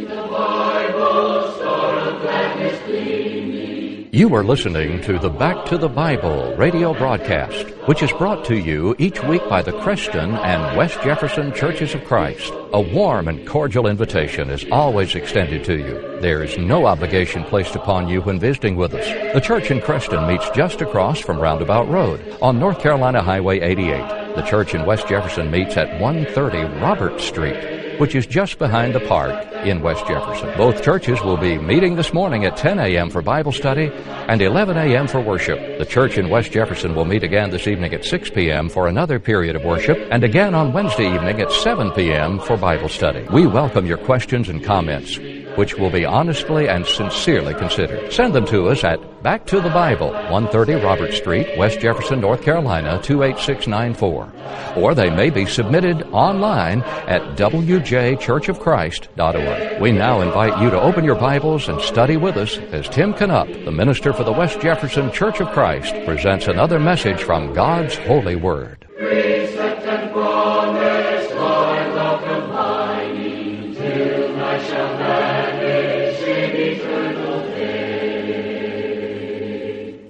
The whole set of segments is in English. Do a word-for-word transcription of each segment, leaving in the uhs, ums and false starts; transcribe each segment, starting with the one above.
You are listening to the Back to the Bible radio broadcast, which is brought to you each week by the Creston and West Jefferson Churches of Christ. A warm and cordial invitation is always extended to you. There is no obligation placed upon you when visiting with us. The church in Creston meets just across from Roundabout Road on North Carolina Highway eighty-eight. The church in West Jefferson meets at one thirty Robert Street, which is just behind the park in West Jefferson. Both churches will be meeting this morning at ten a.m. for Bible study and eleven a.m. for worship. The church in West Jefferson will meet again this evening at six p.m. for another period of worship, and again on Wednesday evening at seven p.m. for Bible study. We welcome your questions and comments, which will be honestly and sincerely considered. Send them to us at Back to the Bible, one thirty Robert Street, West Jefferson, North Carolina, two eight six nine four. Or they may be submitted online at w j church of christ dot org. We now invite you to open your Bibles and study with us as Tim Canup, the minister for the West Jefferson Church of Christ, presents another message from God's Holy Word. Precept and promise, Lord, welcome mighty, till I shall vanish in eternal day.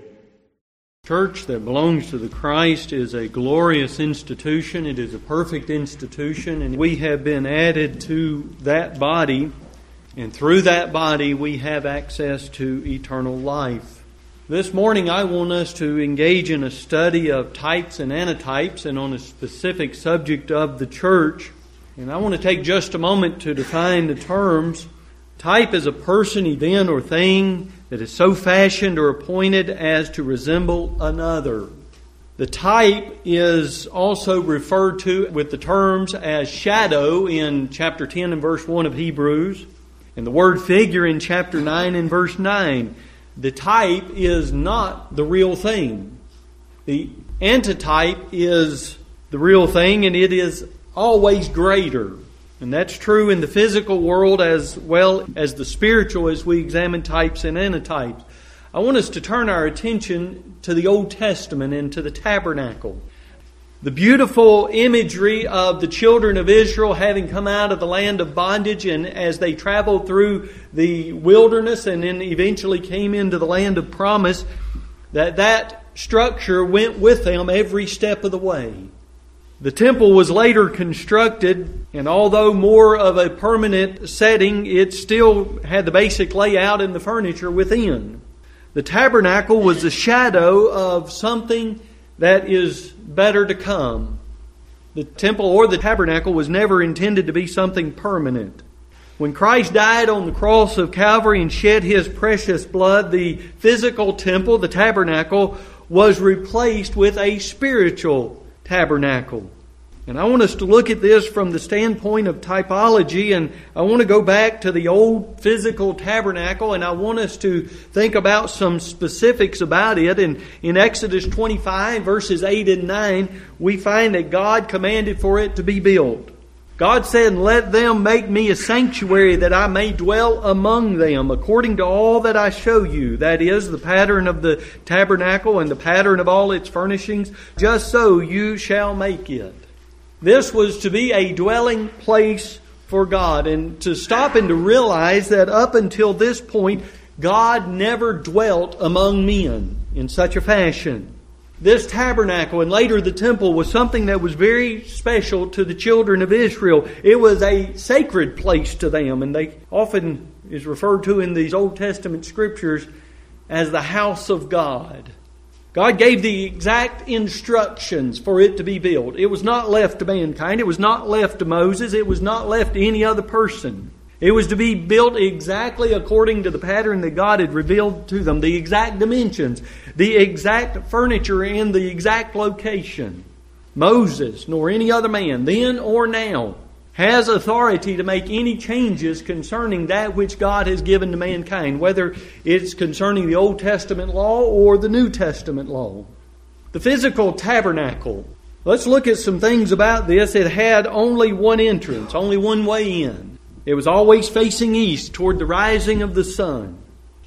Church that belongs to the Christ is a glorious institution. It is a perfect institution, and we have been added to that body, and through that body we have access to eternal life. This morning I want us to engage in a study of types and antitypes and on a specific subject of the church. And I want to take just a moment to define the terms. Type is a person, event, or thing that is so fashioned or appointed as to resemble another. The type is also referred to with the terms as shadow in chapter ten and verse one of Hebrews, and the word figure in chapter nine and verse nine. The type is not the real thing. The antitype is the real thing, and it is always greater. And that's true in the physical world as well as the spiritual as we examine types and antitypes. I want us to turn our attention to the Old Testament and to the tabernacle. The beautiful imagery of the children of Israel having come out of the land of bondage, and as they traveled through the wilderness and then eventually came into the land of promise, that that structure went with them every step of the way. The temple was later constructed, and although more of a permanent setting, it still had the basic layout and the furniture within. The tabernacle was the shadow of something that is better to come. The temple or the tabernacle was never intended to be something permanent. When Christ died on the cross of Calvary and shed His precious blood, the physical temple, the tabernacle, was replaced with a spiritual tabernacle. And I want us to look at this from the standpoint of typology, and I want to go back to the old physical tabernacle, and I want us to think about some specifics about it. And in Exodus twenty-five, verses eight and nine, we find that God commanded for it to be built. God said, "Let them make me a sanctuary that I may dwell among them, according to all that I show you." That is, the pattern of the tabernacle and the pattern of all its furnishings. Just so you shall make it. This was to be a dwelling place for God, and to stop and to realize that up until this point, God never dwelt among men in such a fashion. This tabernacle and later the temple was something that was very special to the children of Israel. It was a sacred place to them, and they often is referred to in these Old Testament scriptures as the house of God. God gave the exact instructions for it to be built. It was not left to mankind. It was not left to Moses. It was not left to any other person. It was to be built exactly according to the pattern that God had revealed to them. The exact dimensions, the exact furniture, and the exact location. Moses, nor any other man, then or now, has authority to make any changes concerning that which God has given to mankind, whether it's concerning the Old Testament law or the New Testament law. The physical tabernacle. Let's look at some things about this. It had only one entrance, only one way in. It was always facing east toward the rising of the sun.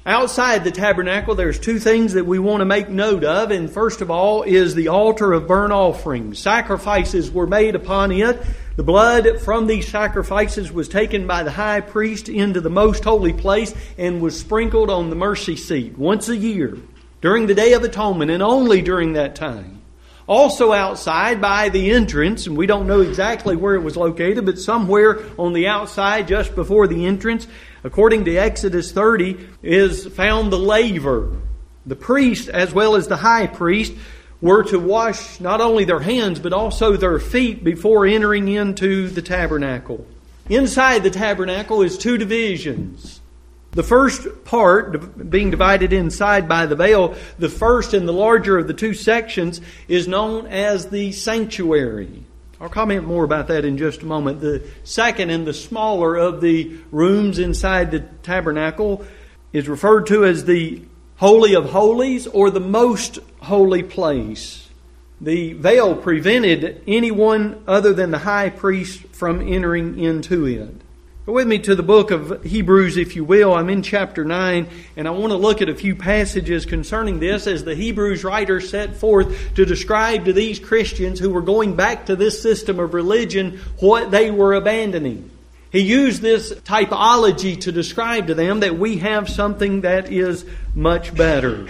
Outside the tabernacle, there's two things that we want to make note of. And first of all is the altar of burnt offerings. Sacrifices were made upon it. The blood from these sacrifices was taken by the high priest into the most holy place and was sprinkled on the mercy seat once a year during the Day of Atonement, and only during that time. Also outside by the entrance, and we don't know exactly where it was located, but somewhere on the outside just before the entrance, according to Exodus thirty, is found the laver. The priest, as well as the high priest, were to wash not only their hands, but also their feet before entering into the tabernacle. Inside the tabernacle is two divisions. The first part, being divided inside by the veil, the first and the larger of the two sections, is known as the sanctuary. I'll comment more about that in just a moment. The second and the smaller of the rooms inside the tabernacle is referred to as the Holy of Holies, or the most holy place. The veil prevented anyone other than the high priest from entering into it. Go with me to the book of Hebrews, if you will. I'm in chapter nine, and I want to look at a few passages concerning this as the Hebrews writer set forth to describe to these Christians who were going back to this system of religion what they were abandoning. He used this typology to describe to them that we have something that is much better.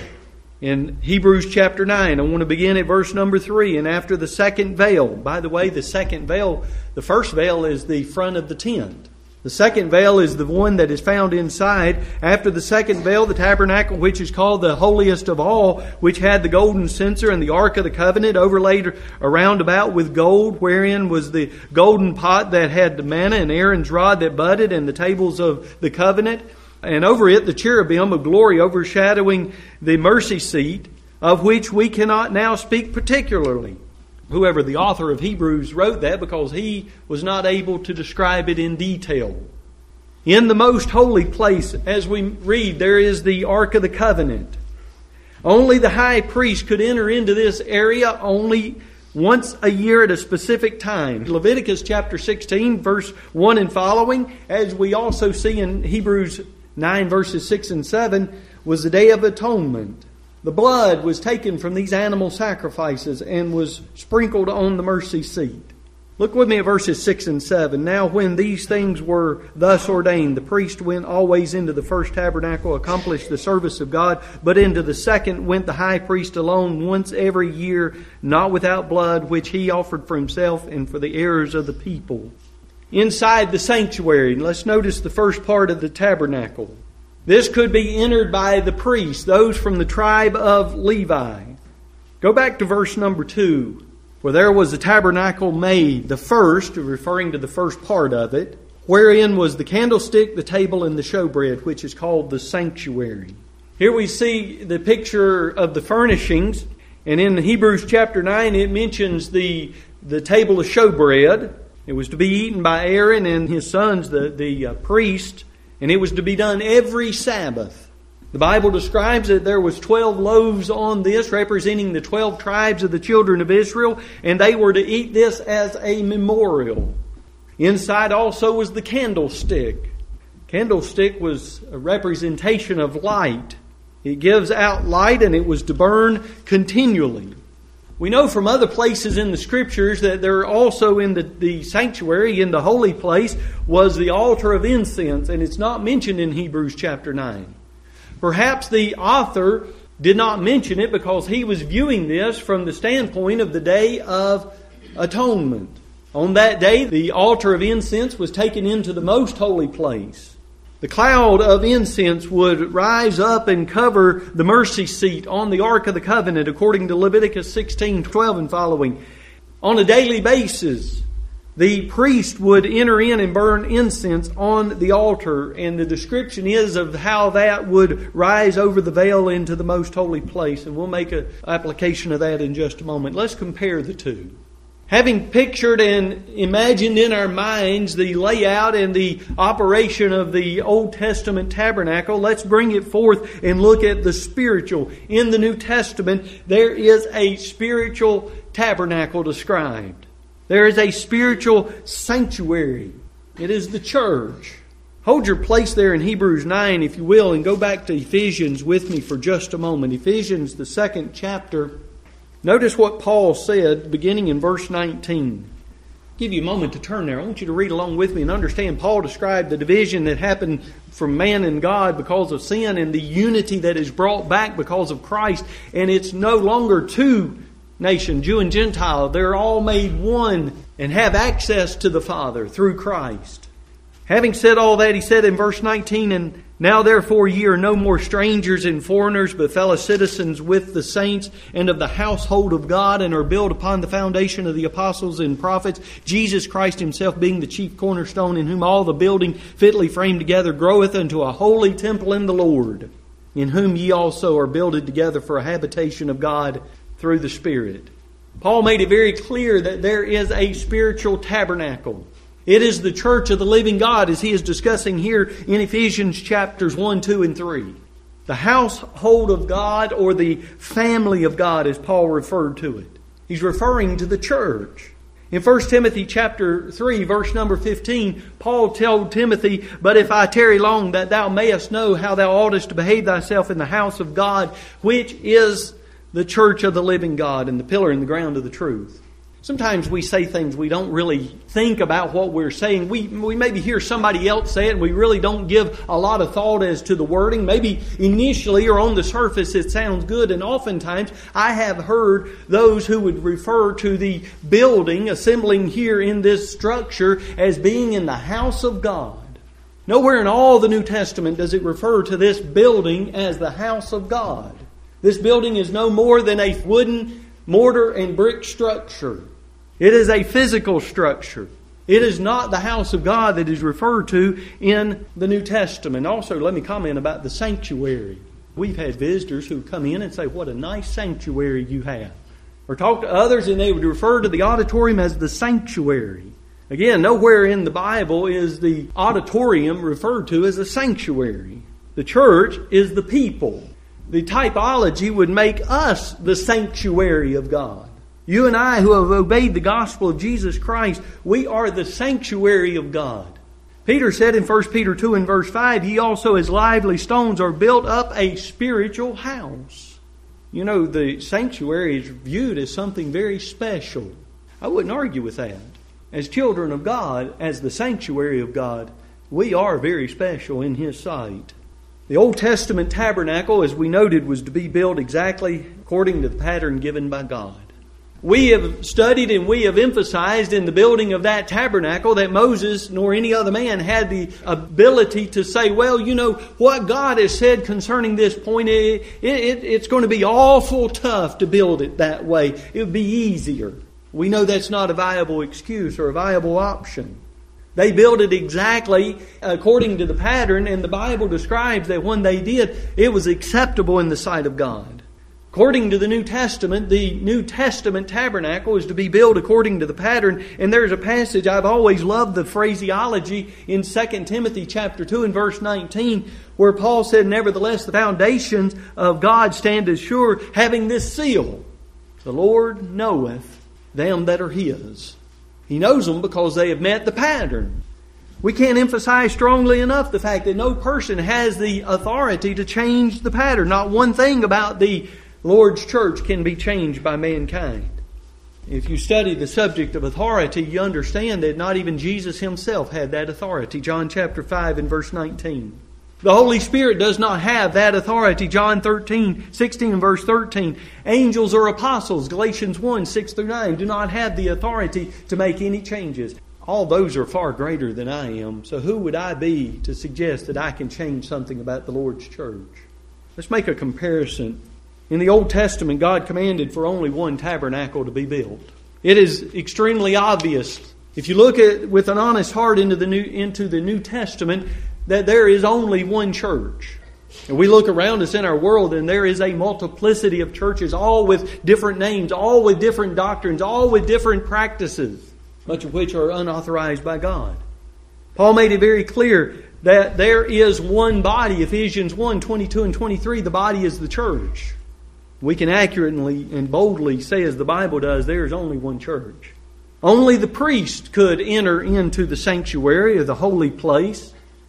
In Hebrews chapter nine, I want to begin at verse number three. And after the second veil, by the way, the second veil, the first veil is the front of the tent. The second veil is the one that is found inside. After the second veil, the tabernacle, which is called the holiest of all, which had the golden censer and the ark of the covenant overlaid around about with gold, wherein was the golden pot that had the manna and Aaron's rod that budded and the tables of the covenant. And over it the cherubim of glory overshadowing the mercy seat, of which we cannot now speak particularly. Whoever the author of Hebrews wrote that because he was not able to describe it in detail. In the most holy place, as we read, there is the Ark of the Covenant. Only the high priest could enter into this area only once a year at a specific time. Leviticus chapter sixteen, verse one and following, as we also see in Hebrews nine, verses six and seven, was the Day of Atonement. The blood was taken from these animal sacrifices and was sprinkled on the mercy seat. Look with me at verses six and seven. Now when these things were thus ordained, the priest went always into the first tabernacle, accomplished the service of God, but into the second went the high priest alone once every year, not without blood, which he offered for himself and for the errors of the people. Inside the sanctuary, let's notice the first part of the tabernacle. This could be entered by the priests, those from the tribe of Levi. Go back to verse number two. For there was a tabernacle made, the first, referring to the first part of it, wherein was the candlestick, the table, and the showbread, which is called the sanctuary. Here we see the picture of the furnishings, and in Hebrews chapter nine it mentions the, the table of showbread. It was to be eaten by Aaron and his sons, the, the uh, priest. And it was to be done every Sabbath. The Bible describes that there was twelve loaves on this, representing the twelve tribes of the children of Israel, and they were to eat this as a memorial. Inside also was the candlestick. Candlestick was a representation of light. It gives out light, and it was to burn continually. We know from other places in the Scriptures that there also in the, the sanctuary, in the holy place, was the altar of incense, and it's not mentioned in Hebrews chapter nine. Perhaps the author did not mention it because he was viewing this from the standpoint of the Day of Atonement. On that day, the altar of incense was taken into the most holy place. The cloud of incense would rise up and cover the mercy seat on the Ark of the Covenant, according to Leviticus sixteen, twelve and following. On a daily basis, the priest would enter in and burn incense on the altar, and the description is of how that would rise over the veil into the most holy place. And we'll make an application of that in just a moment. Let's compare the two. Having pictured and imagined in our minds the layout and the operation of the Old Testament tabernacle, let's bring it forth and look at the spiritual. In the New Testament, there is a spiritual tabernacle described. There is a spiritual sanctuary. It is the church. Hold your place there in Hebrews nine, if you will, and go back to Ephesians with me for just a moment. Ephesians, the second chapter. Notice what Paul said, beginning in verse nineteen. I'll give you a moment to turn there. I want you to read along with me and understand. Paul described the division that happened from man and God because of sin, and the unity that is brought back because of Christ. And it's no longer two nations, Jew and Gentile. They're all made one and have access to the Father through Christ. Having said all that, he said in verse nineteen, "And now therefore ye are no more strangers and foreigners, but fellow citizens with the saints and of the household of God, and are built upon the foundation of the apostles and prophets, Jesus Christ himself being the chief cornerstone, in whom all the building fitly framed together groweth unto a holy temple in the Lord, in whom ye also are builded together for a habitation of God through the Spirit." Paul made it very clear that there is a spiritual tabernacle. It is the church of the living God, as he is discussing here in Ephesians chapters one, two, and three. The household of God, or the family of God, as Paul referred to it. He's referring to the church. In First Timothy chapter three, verse number fifteen, Paul told Timothy, "But if I tarry long, that thou mayest know how thou oughtest to behave thyself in the house of God, which is the church of the living God, and the pillar and the ground of the truth." Sometimes we say things we don't really think about what we're saying. We we maybe hear somebody else say it and we really don't give a lot of thought as to the wording. Maybe initially or on the surface it sounds good. And oftentimes I have heard those who would refer to the building assembling here in this structure as being in the house of God. Nowhere in all the New Testament does it refer to this building as the house of God. This building is no more than a wooden mortar and brick structure. It is a physical structure. It is not the house of God that is referred to in the New Testament. Also, let me comment about the sanctuary. We've had visitors who come in and say, "What a nice sanctuary you have." Or talk to others and they would refer to the auditorium as the sanctuary. Again, nowhere in the Bible is the auditorium referred to as a sanctuary. The church is the people. The typology would make us the sanctuary of God. You and I who have obeyed the gospel of Jesus Christ, we are the sanctuary of God. Peter said in First Peter two and verse five, "Ye also as lively stones are built up a spiritual house." You know, the sanctuary is viewed as something very special. I wouldn't argue with that. As children of God, as the sanctuary of God, we are very special in His sight. The Old Testament tabernacle, as we noted, was to be built exactly according to the pattern given by God. We have studied and we have emphasized in the building of that tabernacle that Moses nor any other man had the ability to say, well, you know, what God has said concerning this point, it, it, it's going to be awful tough to build it that way. It would be easier. We know that's not a viable excuse or a viable option. They built it exactly according to the pattern, and the Bible describes that when they did, it was acceptable in the sight of God. According to the New Testament, the New Testament tabernacle is to be built according to the pattern. And there's a passage, I've always loved the phraseology in Second Timothy chapter two and verse nineteen, where Paul said, "Nevertheless, the foundations of God stand as sure, having this seal. The Lord knoweth them that are His." He knows them because they have met the pattern. We can't emphasize strongly enough the fact that no person has the authority to change the pattern. Not one thing about the Lord's church can be changed by mankind. If you study the subject of authority, you understand that not even Jesus Himself had that authority. John chapter five and verse nineteen. The Holy Spirit does not have that authority. John thirteen, sixteen and verse thirteen. Angels or apostles, Galatians one, six through nine, do not have the authority to make any changes. All those are far greater than I am. So who would I be to suggest that I can change something about the Lord's church? Let's make a comparison. In the Old Testament, God commanded for only one tabernacle to be built. It is extremely obvious, if you look at with an honest heart into the New, into the New Testament, that there is only one church. And we look around us in our world and there is a multiplicity of churches, all with different names, all with different doctrines, all with different practices, much of which are unauthorized by God. Paul made it very clear that there is one body. Ephesians one, twenty-two and twenty-three, the body is the church. We can accurately and boldly say, as the Bible does, there is only one church. Only the priest could enter into the sanctuary or the holy place.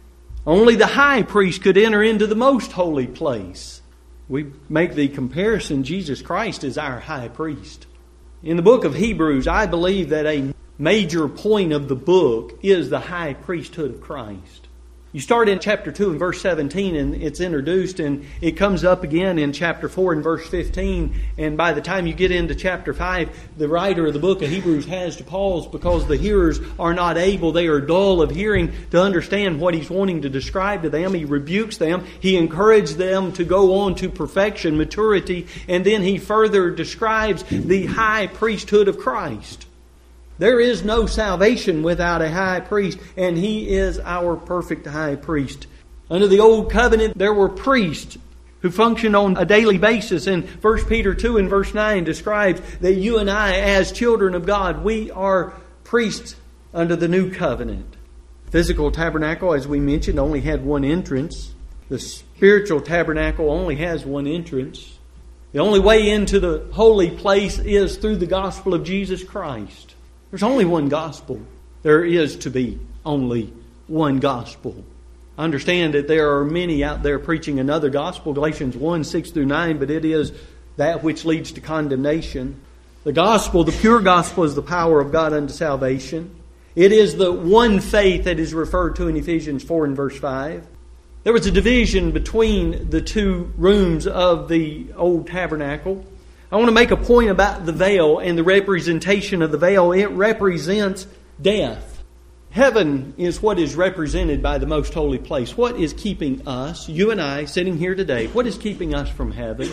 Only the high priest could enter into the most holy place. We make the comparison, Jesus Christ is our high priest. In the book of Hebrews, I believe that a major point of the book is the high priesthood of Christ. You start in chapter two and verse seventeen, and it's introduced, and it comes up again in chapter four and verse fifteen. And by the time you get into chapter five, the writer of the book of Hebrews has to pause because the hearers are not able, they are dull of hearing, to understand what he's wanting to describe to them. He rebukes them. He encourages them to go on to perfection, maturity, and then he further describes the high priesthood of Christ. There is no salvation without a high priest, and he is our perfect high priest. Under the old covenant, there were priests who functioned on a daily basis. And First Peter two and verse nine describes that you and I, as children of God, we are priests under the new covenant. Physical tabernacle, as we mentioned, only had one entrance. The spiritual tabernacle only has one entrance. The only way into the holy place is through the gospel of Jesus Christ. There's only one gospel. There is to be only one gospel. I understand that there are many out there preaching another gospel, Galatians one, six through nine, but it is that which leads to condemnation. The gospel, the pure gospel, is the power of God unto salvation. It is the one faith that is referred to in Ephesians four and verse five. There was a division between the two rooms of the old tabernacle. I want to make a point about the veil and the representation of the veil. It represents death. Heaven is what is represented by the most holy place. What is keeping us, you and I, sitting here today, what is keeping us from heaven?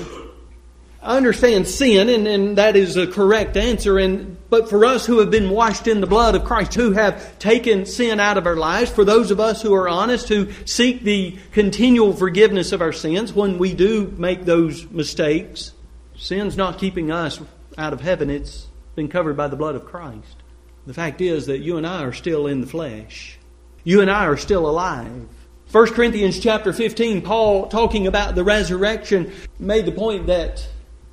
I understand sin, and, and that is a correct answer. And but for us who have been washed in the blood of Christ, who have taken sin out of our lives, for those of us who are honest, who seek the continual forgiveness of our sins when we do make those mistakes, sin's not keeping us out of heaven. It's been covered by the blood of Christ. The fact is that you and I are still in the flesh. You and I are still alive. First Corinthians chapter fifteen, Paul, talking about the resurrection, made the point that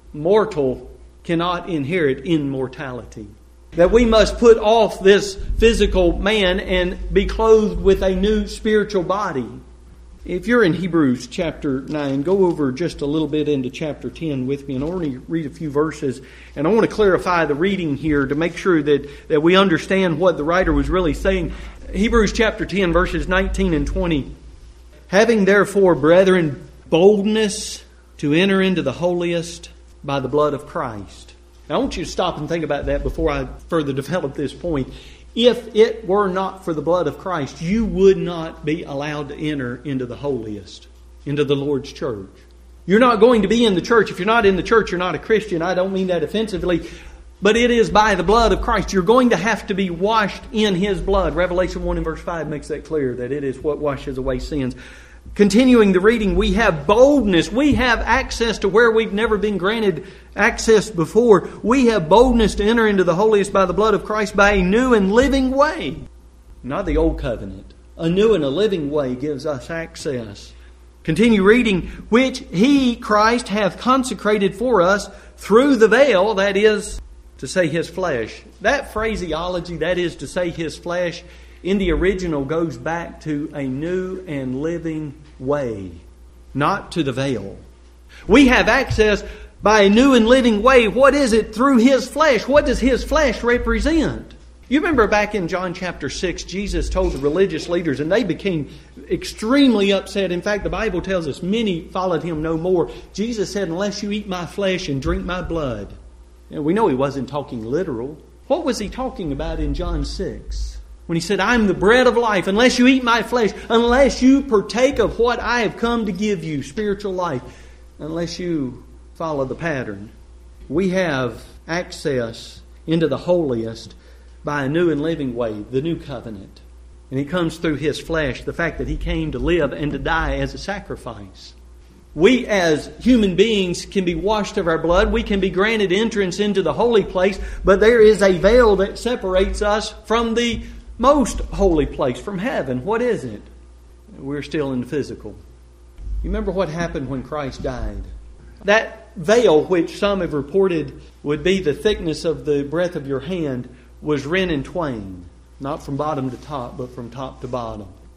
mortal cannot inherit immortality. That we must put off this physical man and be clothed with a new spiritual body. If you're in Hebrews chapter nine, go over just a little bit into chapter ten with me, and I want to read a few verses. And I want to clarify the reading here to make sure that, that we understand what the writer was really saying. Hebrews chapter ten, verses nineteen and twenty. Having therefore, brethren, boldness to enter into the holiest by the blood of Christ. Now, I want you to stop and think about that before I further develop this point. If it were not for the blood of Christ, you would not be allowed to enter into the holiest, into the Lord's church. You're not going to be in the church. If you're not in the church, you're not a Christian. I don't mean that offensively. But it is by the blood of Christ. You're going to have to be washed in His blood. Revelation one and verse five makes that clear, that it is what washes away sins. Continuing the reading, we have boldness. We have access to where we've never been granted access before. We have boldness to enter into the holiest by the blood of Christ by a new and living way. Not the old covenant. A new and a living way gives us access. Continue reading, which He, Christ, hath consecrated for us through the veil, that is to say His flesh. That phraseology, that is to say His flesh, in the original goes back to a new and living way, not to the veil. We have access by a new and living way. What is it? Through His flesh. What does His flesh represent? You remember back in John chapter six, Jesus told the religious leaders, and they became extremely upset. In fact, the Bible tells us many followed Him no more. Jesus said, unless you eat my flesh and drink my blood. And we know He wasn't talking literal. What was He talking about in John six? When He said, I'm the bread of life. Unless you eat my flesh, unless you partake of what I have come to give you, spiritual life, unless you follow the pattern. We have access into the holiest by a new and living way, the new covenant. And it comes through His flesh, the fact that He came to live and to die as a sacrifice. We as human beings can be washed of our blood. We can be granted entrance into the holy place. But there is a veil that separates us from the most holy place, from heaven. What is it? We're still in the physical. You remember what happened when Christ died? That veil, which some have reported would be the thickness of the breadth of your hand, was rent in twain. Not from bottom to top, but from top to bottom.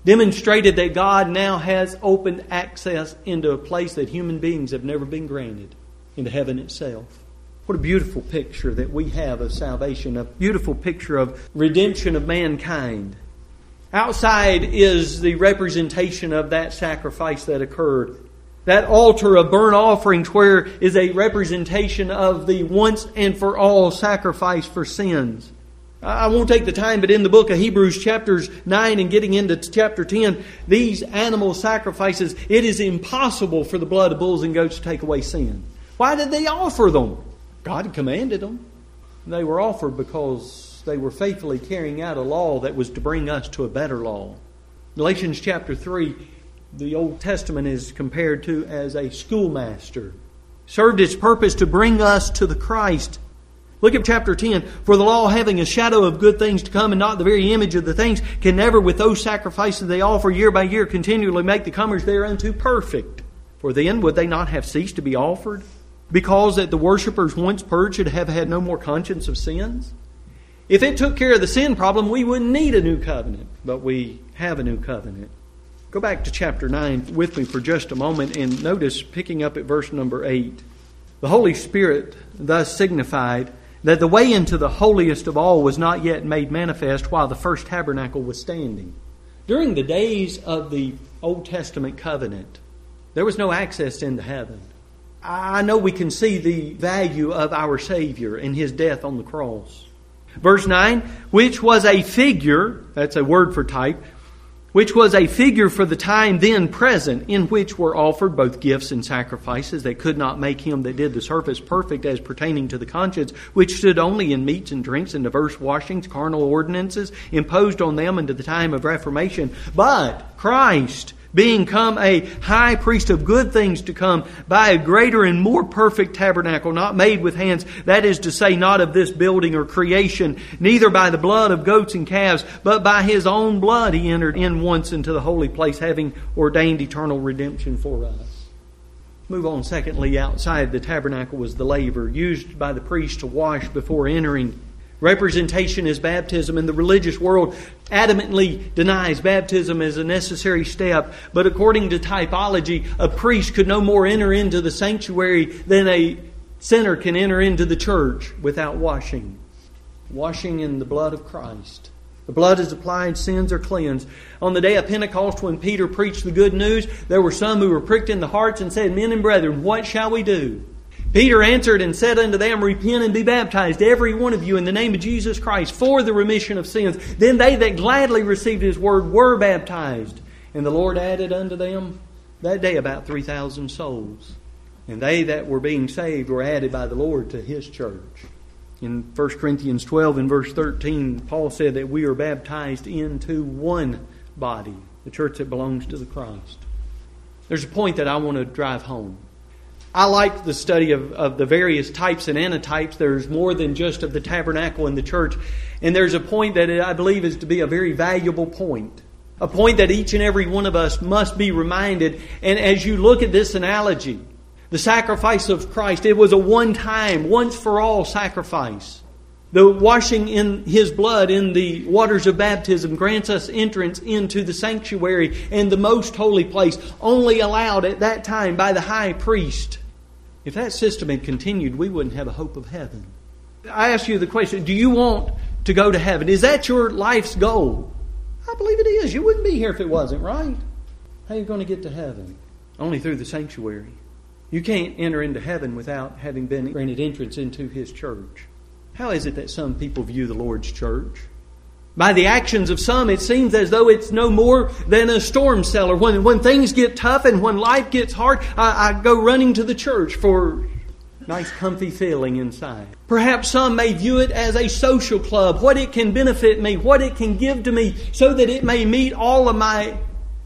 demonstrated that God now has opened access into a place that human beings have never been granted, into heaven itself. What a beautiful picture that we have of salvation, a beautiful picture of redemption of mankind. Outside is the representation of that sacrifice that occurred. That altar of burnt offerings where is a representation of the once and for all sacrifice for sins. I won't take the time, but in the book of Hebrews chapters nine and getting into chapter ten, these animal sacrifices, it is impossible for the blood of bulls and goats to take away sin. Why did they offer them? God commanded them. They were offered because they were faithfully carrying out a law that was to bring us to a better law. Galatians chapter three, the Old Testament is compared to as a schoolmaster. Served its purpose to bring us to the Christ. Look at chapter ten. For the law, having a shadow of good things to come and not the very image of the things, can never with those sacrifices they offer year by year continually make the comers thereunto perfect. For then would they not have ceased to be offered? Because that the worshippers once purged should have had no more conscience of sins? If it took care of the sin problem, we wouldn't need a new covenant. But we have a new covenant. Go back to chapter nine with me for just a moment and notice, picking up at verse number eight. The Holy Spirit thus signified that the way into the holiest of all was not yet made manifest while the first tabernacle was standing. During the days of the Old Testament covenant, there was no access into heaven. I know we can see the value of our Savior and His death on the cross. Verse nine, which was a figure, that's a word for type, which was a figure for the time then present, in which were offered both gifts and sacrifices that could not make him that did the service perfect as pertaining to the conscience, which stood only in meats and drinks and diverse washings, carnal ordinances, imposed on them unto the time of Reformation. But Christ, being come a high priest of good things to come, by a greater and more perfect tabernacle, not made with hands, that is to say, not of this building or creation, neither by the blood of goats and calves, but by His own blood He entered in once into the holy place, having ordained eternal redemption for us. Move on. Secondly, outside the tabernacle was the laver, used by the priest to wash before entering. Representation is baptism, and the religious world adamantly denies baptism as a necessary step. But according to typology, a priest could no more enter into the sanctuary than a sinner can enter into the church without washing. Washing in the blood of Christ. The blood is applied, sins are cleansed. On the day of Pentecost, when Peter preached the good news, there were some who were pricked in the hearts and said, Men and brethren, what shall we do? Peter answered and said unto them, Repent and be baptized, every one of you, in the name of Jesus Christ, for the remission of sins. Then they that gladly received His word were baptized. And the Lord added unto them that day about three thousand souls. And they that were being saved were added by the Lord to His church. In First Corinthians twelve and verse thirteen, Paul said that we are baptized into one body, the church that belongs to the Christ. There's a point that I want to drive home. I like the study of, of the various types and antitypes. There's more than just of the tabernacle and the church. And there's a point that I believe is to be a very valuable point. A point that each and every one of us must be reminded. And as you look at this analogy, the sacrifice of Christ, it was a one-time, once-for-all sacrifice. The washing in His blood in the waters of baptism grants us entrance into the sanctuary and the most holy place, only allowed at that time by the high priest. If that system had continued, we wouldn't have a hope of heaven. I ask you the question, do you want to go to heaven? Is that your life's goal? I believe it is. You wouldn't be here if it wasn't, right? How are you going to get to heaven? Only through the sanctuary. You can't enter into heaven without having been granted entrance into His church. How is it that some people view the Lord's church? By the actions of some, it seems as though it's no more than a storm cellar. When, when things get tough and when life gets hard, I, I go running to the church for nice comfy feeling inside. Perhaps some may view it as a social club, what it can benefit me, what it can give to me, so that it may meet all of my,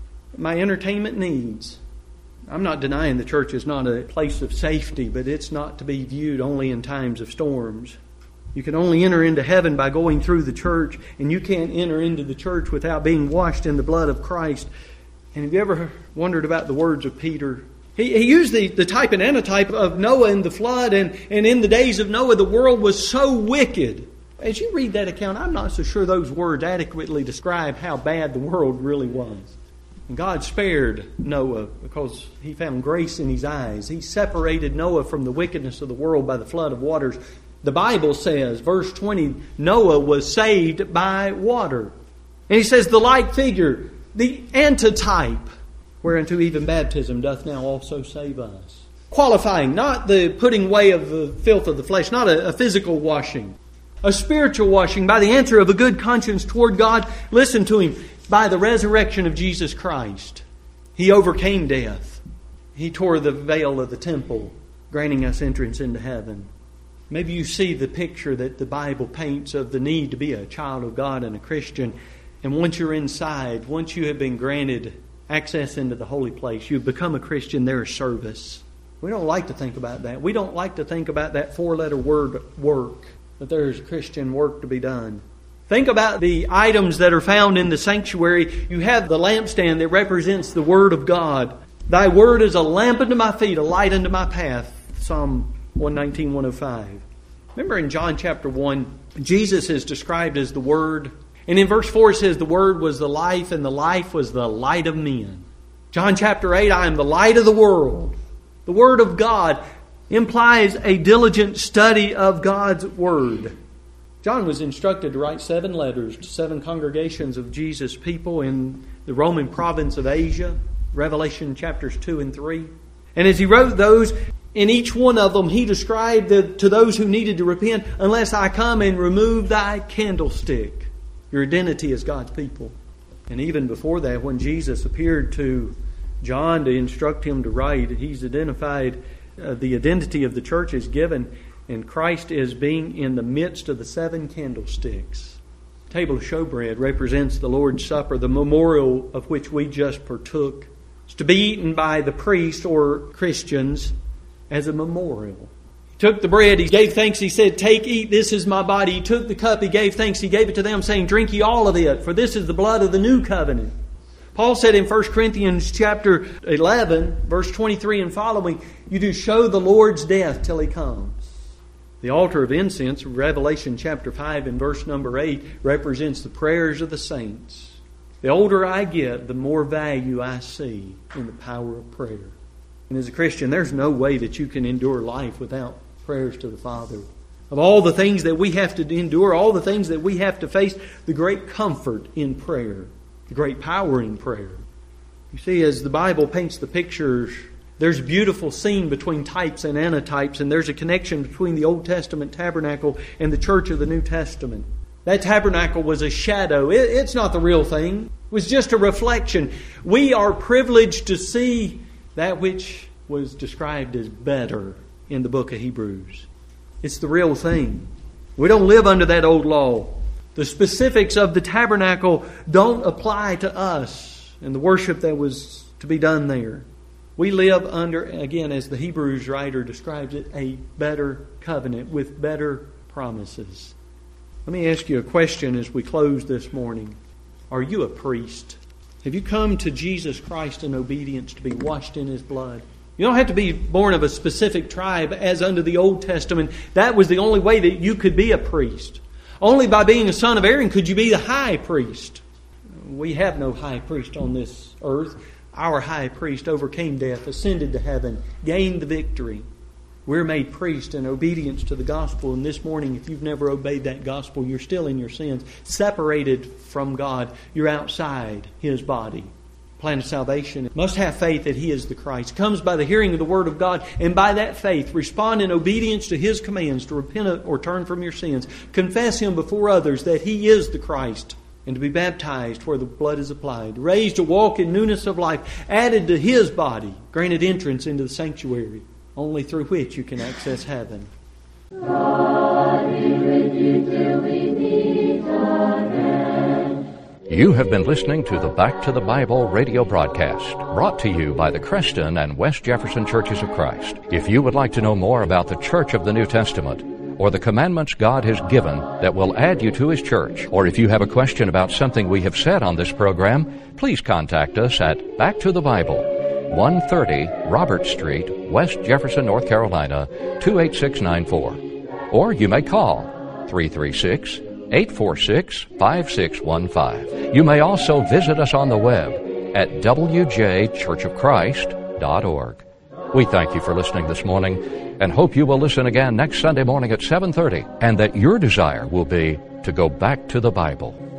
my entertainment needs. I'm not denying the church is not a place of safety, but it's not to be viewed only in times of storms. You can only enter into heaven by going through the church, and you can't enter into the church without being washed in the blood of Christ. And have you ever wondered about the words of Peter? He, he used the, the type and antitype of Noah and the flood, and, and in the days of Noah the world was so wicked As you read that account, I'm not so sure those words adequately describe how bad the world really was. And God spared Noah because He found grace in His eyes. He separated Noah from the wickedness of the world by the flood of waters. The Bible says, verse twenty, Noah was saved by water. And he says, the like figure, the antitype, whereunto even baptism doth now also save us. Qualifying, not the putting away of the filth of the flesh, not a, a physical washing. A spiritual washing by the answer of a good conscience toward God. Listen to him. By the resurrection of Jesus Christ, He overcame death. He tore the veil of the temple, granting us entrance into heaven. Maybe you see the picture that the Bible paints of the need to be a child of God and a Christian. And once you're inside, once you have been granted access into the holy place, you've become a Christian, there is service. We don't like to think about that. We don't like to think about that four-letter word, work, that there is Christian work to be done. Think about the items that are found in the sanctuary. You have the lampstand that represents the Word of God. Thy Word is a lamp unto my feet, a light unto my path. Psalm one nineteen, one oh five. Remember in John chapter one, Jesus is described as the Word. And in verse four it says the Word was the life, and the life was the light of men. John chapter eight, I am the light of the world. The Word of God implies a diligent study of God's Word. John was instructed to write seven letters to seven congregations of Jesus' people in the Roman province of Asia, Revelation chapters two and three. And as he wrote those, in each one of them he described the, to those who needed to repent, unless I come and remove thy candlestick. Your identity as God's people. And even before that, when Jesus appeared to John to instruct him to write, he's identified uh, the identity of the church is given, and Christ is being in the midst of the seven candlesticks. The table of showbread represents the Lord's Supper, the memorial of which we just partook. It's to be eaten by the priest or Christians as a memorial. He took the bread, He gave thanks, He said, take, eat, this is my body. He took the cup, He gave thanks, He gave it to them, saying, drink ye all of it, for this is the blood of the new covenant. Paul said in First Corinthians chapter eleven, verse twenty-three and following, you do show the Lord's death till He comes. The altar of incense, Revelation chapter five and verse number eight, represents the prayers of the saints. The older I get, the more value I see in the power of prayer. And as a Christian, there's no way that you can endure life without prayers to the Father. Of all the things that we have to endure, all the things that we have to face, the great comfort in prayer, the great power in prayer. You see, as the Bible paints the pictures, there's a beautiful scene between types and antitypes, and there's a connection between the Old Testament tabernacle and the church of the New Testament. That tabernacle was a shadow. It, it's not the real thing. It was just a reflection. We are privileged to see that which was described as better in the book of Hebrews. It's the real thing. We don't live under that old law. The specifics of the tabernacle don't apply to us and the worship that was to be done there. We live under, again, as the Hebrews writer describes it, a better covenant with better promises. Let me ask you a question as we close this morning. Are you a priest? Have you come to Jesus Christ in obedience to be washed in His blood? You don't have to be born of a specific tribe as under the Old Testament. That was the only way that you could be a priest. Only by being a son of Aaron could you be the high priest. We have no high priest on this earth. Our high priest overcame death, ascended to heaven, gained the victory. We're made priest in obedience to the gospel. And this morning, if you've never obeyed that gospel, you're still in your sins, separated from God. You're outside His body. Plan of salvation must have faith that He is the Christ. It comes by the hearing of the Word of God, and by that faith, respond in obedience to His commands to repent or turn from your sins. Confess Him before others that He is the Christ, and to be baptized where the blood is applied. Raised to walk in newness of life, added to His body, granted entrance into the sanctuary, only through which you can access heaven. God be with you till we meet again. You have been listening to the Back to the Bible radio broadcast, brought to you by the Creston and West Jefferson Churches of Christ. If you would like to know more about the Church of the New Testament, or the commandments God has given that will add you to His church, or if you have a question about something we have said on this program, please contact us at Back to the Bible, one thirty Robert Street, West Jefferson, North Carolina, two eight six nine four. Or you may call three three six, eight four six, five six one five. You may also visit us on the web at w j church of christ dot org. We thank you for listening this morning and hope you will listen again next Sunday morning at seven thirty, and that your desire will be to go back to the Bible.